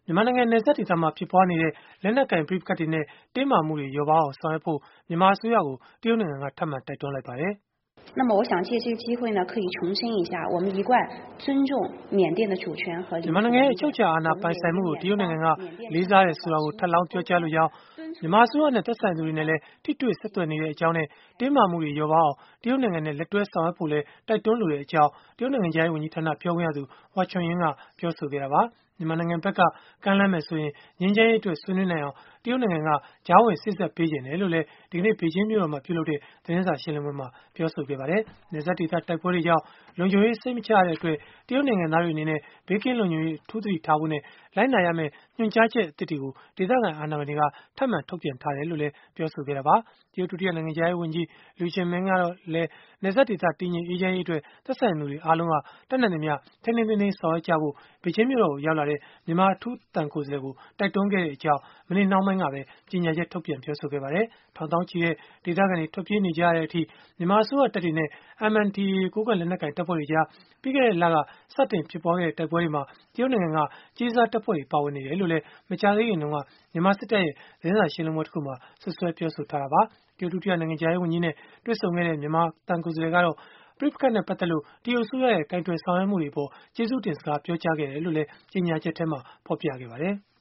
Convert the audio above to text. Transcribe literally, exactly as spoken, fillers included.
မြန်မာနိုင်ငံနယ်စပ်ဒေသမှာဖြစ်ပွားနေတဲ့လက်နက်ကိုင်ပဋိပက္ခတွေနဲ့တင်းမာမှုတွေလျော့ပါးအောင်ဆောင်ရွက်ဖို့မြန်မာအစိုးရကိုတရုတ်နိုင်ငံကထပ်မံတိုက်တွန်းလိုက်ပါတယ်那么我想借这个机会呢可以重申一下我们一贯尊重缅甸的主权和领土မြန်မာနိုင်ငံရဲ့အချုပ်အခြာအာဏာပိုင်ဆိုင်မှုကိုတရုတ်နိုင်ငံကလေးစားတယ်ဆိုတာကိုထပ်လောင်းပြောကြားလိုကြောင်းမြန်မာအစိုးရနဲ့သက်ဆိုင်သူတွေနဲ့လည်းထိတွေ့ဆက်သွယ်နေတဲ့အကြောင်းနဲ့တင်းမာမှုတွေလျော့ပါအောင်တရုတ်နိုင်ငံနဲ့လက်တွဲဆောင်ရွက်ဖို့လည်းတိုက်တွန်းလိုတဲ့အကြောင်းတရုတ်နိုင်ငံခြားရေးဝန်ကြီးဌာနပြောခွင့်ရသူဟွာချွန်ယင်းကပြောဆိုခဲ့တာပါမြန်မာနိုင်ငံဘက်ကကမ်းလှမ်းမယ်ဆိုရင်ငြိမ်းချမ်းရေးအတွက်ဆွေးနွေးနိုင်အောင်တရုတ်နိုင်ငံကကြားဝင်စစ်ဆက်ပေးခြင်းတယ်လို့လည်းဒီကနေ့ဘေကျင်းမြို့တော်မှာပြုလုပ်တဲ့သတင်းစာရှင်းလင်းပွဲမှာပြောဆိုခဲ့ပါတယ်။နယ်စပ်ဒေသတိုက်ပွဲတွေကြောင့်လုံခြုံရေးစိတ်မချရတဲ့အတွက်တရုတ်နိုင်ငံသားတွေအနေနဲ့ဘေးကင်းလုံခြုံရေးထူးသတိထားဖို့နဲ့လိုက်နာရမယ့်ညွှန်ကြားချက်အသစ်တွေကိုဒေသခံအာဏာပိုင်တွေကထပ်မံထုတ်ပြန်ထားတယ်လို့လည်းပြောဆိုခဲ့တာပါ။တရုတ်ဒုတိယနိုင်ငံခြားရေးဝန်ကြီးလူချင်းမင်းကတော့လည်းနယ်စပ်ဒေသတည်ငြိမ်အေးချမ်းရေးအတွက်သက်ဆိုင်သူတွေအားလုံးကတတ်နိုင်သမျှထိန်းထိန်းသိမ်းသိမ်းဆောင်ရွက်ကြဖို့ဘေကျင်းမြို့တော်ကိုရောက်လာတဲ့မြန်မာအထူးတန်ကိုယ်စားလှယ်ကိုတိုက်တွန်းခဲ့တဲ့အကြောင်းမနေ့နှောင်းပိုင်းကပဲကြေညာချက်ထုတ်ပြန်ပြောဆိုခဲ့ပါတယ်။ထောင်တောင်းချီတဲ့ဒေသခံတွေထွက်ပြေးနေကြရတဲ့အထိမြန်မာအစိုးရတပ်တွေနဲ့ M N D A ကိုးကန့်လက်နက်ကိုင်တပ်ဖွဲ့တွေကြားပြီးခဲ့တဲ့လကစတင်ဖြစ်ပွားခဲ့တဲ့တိုက်ပွဲတွေမှာတရုတ်နိုင်ငံကကြီးစားတပ်ဖွဲ့တွေပါဝင်နေတယ်လို့လည်းမကြာသေးခင်တုန်းကမြန်မာစစ်တပ်ရဲ့သတင်းစာရှင်းလင်းပွဲတစ်ခုမှာဆွဆွဲပြောဆိုထားတာပါ။တရုတ်ဒုတိယနိုင်ငံခြားရေးဝန်ကြီးနဲ့တွေ့ဆုံခဲ့တဲ့မြန်မာတန်ကိုယ်စားလှယ်ကတော့ပဋိပက္ခနဲ့ပတ်သက်လို့တရုတ်အစိုးရရဲ့ကင်တွယ်ဆောင်ရွက်မှုတွေပေါ်ကျေးဇူးတင်စကားပြောကြားခဲ့တယ်လို့လည်းကြေညာချက်ထဲမှာဖော်ပြခဲ့ပါတယ်။